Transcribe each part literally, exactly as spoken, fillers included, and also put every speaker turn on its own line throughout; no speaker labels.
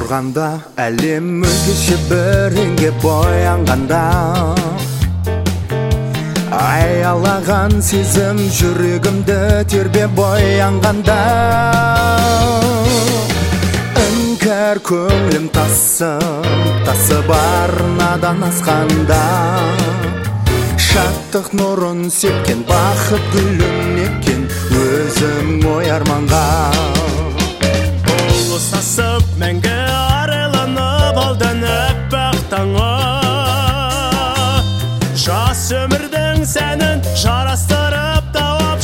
тұрғанда, әлем өзгеше бірінге боянғанда, аялаған сезім жүрегімді тербеп боянғанда, іңкәр көңілім тасып, тасып арнадан асқанда, шаттық нұрын сепкен бақыт гүлін еккен өзім ой арманға.
Ұлысасып мәңгі арайланып алдан әппақ таңы, жас өмірдің сәнін жарастырып тауып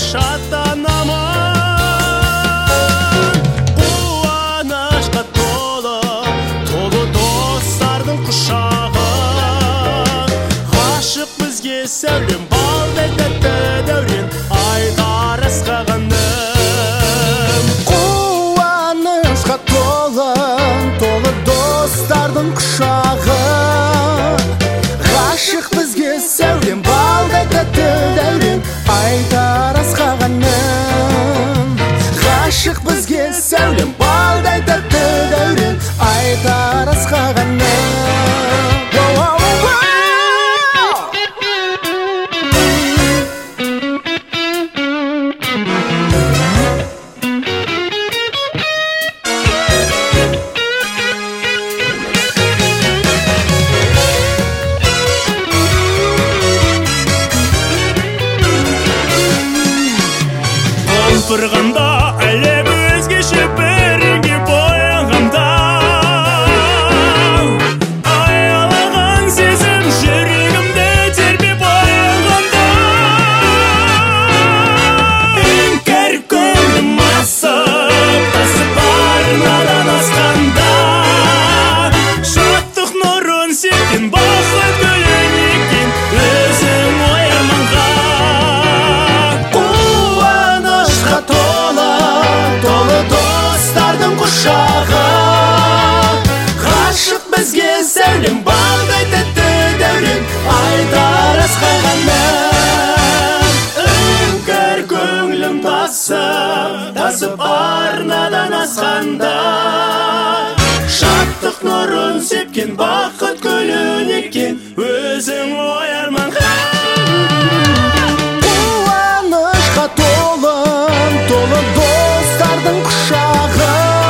шаттанамын. Қуанышқа толы, толы достардың құшағы, ғашық бізге сәулем балдай тәтті дәурен айтар асқағаным.
Қуанышқа толы, толы достардың құшағы, ғашық бізге сәулем балдай тәтті дәурен айтар асқағаным. Ғашық бізге сәулем балдай тәтті дәурен айтар асқағаным.
Тұрғанда әлем өзгеше бірге боянғанда, аялаған сезім жүрегімді тербеп боянғанда, іңкәр көңілім асып, тасып арнадан асқанда, шаттық нұрын сепкен бақыт гүлін еккен өзің ой арманға.
Ғашық бізге сәулем балдай тәтті дәурен айтар асқағаным.
Іңкәр көңілім тасып, тасып арнадан асқанда, шаттық нұрын сепкен бақыт гүлін еккен өзің ой арманға.
Қуанышқа толы, толы достардың құшағы,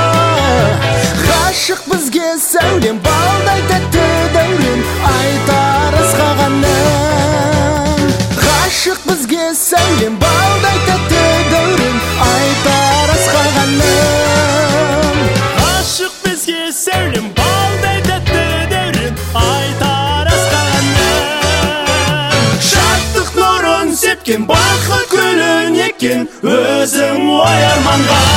ғашық бізге сәулем балдай тәтті дәурен айтар асқағаным. Ғашық бізге сәулем балдай тәтті дәурен айтар асқағаным.
Ғашық бізге сәулем балдай тәтті дәурен айтар асқағаным.
Шаттық нұрын сепкен бақыт гүлін еккен өзің ой арманға.